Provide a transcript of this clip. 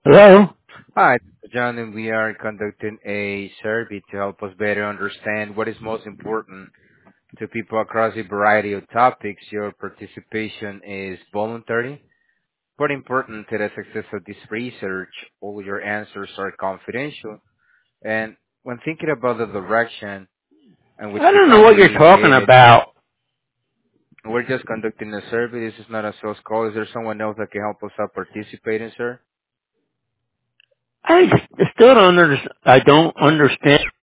Hello? Hi, John, and we are conducting a survey to help us better understand what is most important to people across a variety of topics. Your participation is voluntary, but important to the success of this research. All your answers are confidential. And when thinking about the direction in which I the don't know what you're company is talking headed, about. we're just conducting a survey. This is not a sales call. Is there someone else that can help us out participating, sir? I still don't understand. I don't understand